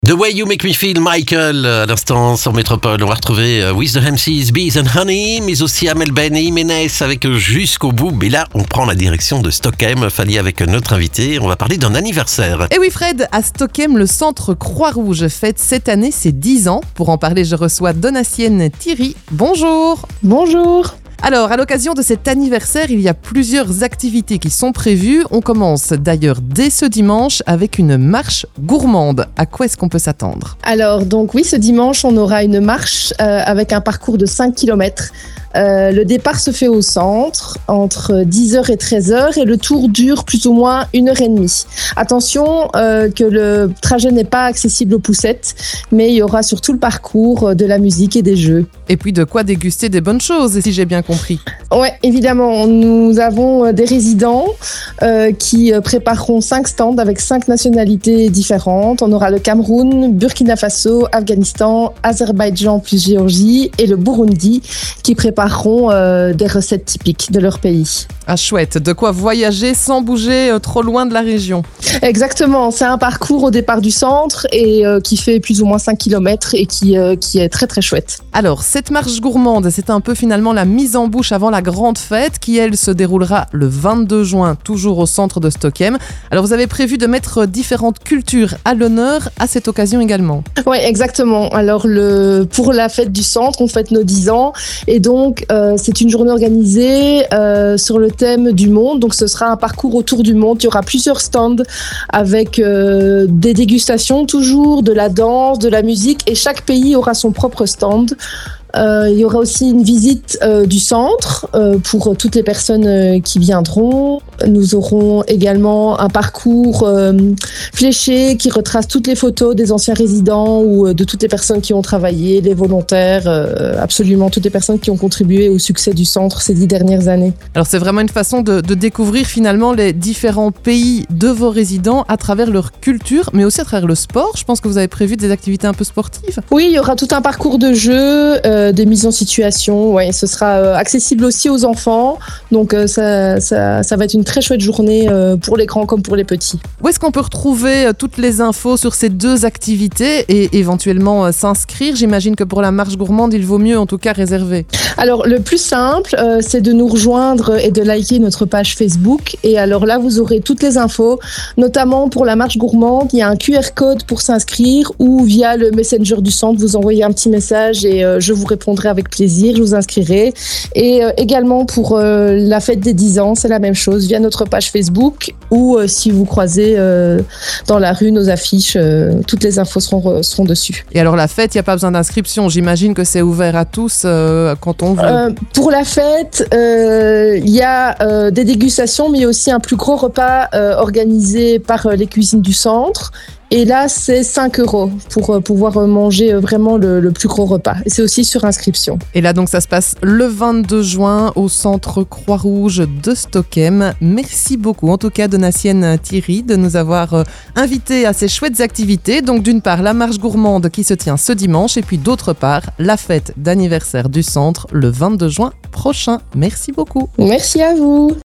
The Way You Make Me Feel, Michael, à l'instant sur Métropole. On va retrouver With the MCs, Bees and Honey, mais aussi Amel Ben et Jiménez avec Jusqu'au bout. Mais là, on prend la direction de Stockholm, Fanny, avec notre invité. On va parler d'un anniversaire. Et oui Fred, à Stockholm, le centre Croix-Rouge fête cette année ses 10 ans. Pour en parler, je reçois Donatienne Thierry. Bonjour. Bonjour. Alors, à l'occasion de cet anniversaire, il y a plusieurs activités qui sont prévues. On commence d'ailleurs dès ce dimanche avec une marche gourmande. À quoi est-ce qu'on peut s'attendre ? Alors, donc oui, ce dimanche, on aura une marche avec un parcours de 5 km. Le départ se fait au centre entre 10h et 13h et le tour dure plus ou moins 1h30. Attention que le trajet n'est pas accessible aux poussettes, mais il y aura sur tout le parcours de la musique et des jeux. Et puis de quoi déguster des bonnes choses, si j'ai bien compris. Ouais, évidemment, nous avons des résidents qui prépareront 5 stands avec 5 nationalités différentes. On aura le Cameroun, Burkina Faso, Afghanistan, Azerbaïdjan plus Géorgie et le Burundi qui prépareront des recettes typiques de leur pays. Ah chouette, de quoi voyager sans bouger trop loin de la région. Exactement, c'est un parcours au départ du centre et qui fait plus ou moins 5 km et qui est très très chouette. Alors, cette marche gourmande, c'est un peu finalement la mise en bouche avant la grande fête qui, elle, se déroulera le 22 juin, toujours au centre de Stockholm. Alors, vous avez prévu de mettre différentes cultures à l'honneur à cette occasion également. Oui, exactement. Alors, pour la fête du centre, on fête nos 10 ans et donc c'est une journée organisée sur le thème du monde. Donc, ce sera un parcours autour du monde. Il y aura plusieurs stands avec des dégustations toujours, de la danse, de la musique et chaque pays aura son propre stand. Il y aura aussi une visite du centre pour toutes les personnes qui viendront. Nous aurons également un parcours fléché qui retrace toutes les photos des anciens résidents ou de toutes les personnes qui ont travaillé, les volontaires, absolument toutes les personnes qui ont contribué au succès du centre ces 10 dernières années. Alors c'est vraiment une façon de découvrir finalement les différents pays de vos résidents à travers leur culture, mais aussi à travers le sport. Je pense que vous avez prévu des activités un peu sportives. Oui, il y aura tout un parcours de jeu, des mises en situation. Ouais, ce sera accessible aussi aux enfants. Donc ça va être une très chouette journée pour les grands comme pour les petits. Où est-ce qu'on peut retrouver toutes les infos sur ces deux activités et éventuellement s'inscrire ? J'imagine que pour la marche gourmande, il vaut mieux en tout cas réserver. Alors le plus simple, c'est de nous rejoindre et de liker notre page Facebook. Et alors là, vous aurez toutes les infos, notamment pour la marche gourmande. Il y a un QR code pour s'inscrire ou via le Messenger du centre, vous envoyez un petit message et je vous répondrai avec plaisir, je vous inscrirai. Et également pour la fête des 10 ans, c'est la même chose, via notre page Facebook ou si vous croisez dans la rue nos affiches, toutes les infos seront dessus. Et alors la fête, il n'y a pas besoin d'inscription, j'imagine que c'est ouvert à tous quand on veut. Pour la fête, il y a des dégustations, mais il y a aussi un plus gros repas organisé par les cuisines du centre. Et là, c'est 5 € pour pouvoir manger vraiment le plus gros repas. Et c'est aussi sur inscription. Et là, donc, ça se passe le 22 juin au centre Croix-Rouge de Stockholm. Merci beaucoup, en tout cas, Donatienne Thierry, de nous avoir invités à ces chouettes activités. Donc, d'une part, la marche gourmande qui se tient ce dimanche. Et puis, d'autre part, la fête d'anniversaire du centre le 22 juin prochain. Merci beaucoup. Merci à vous.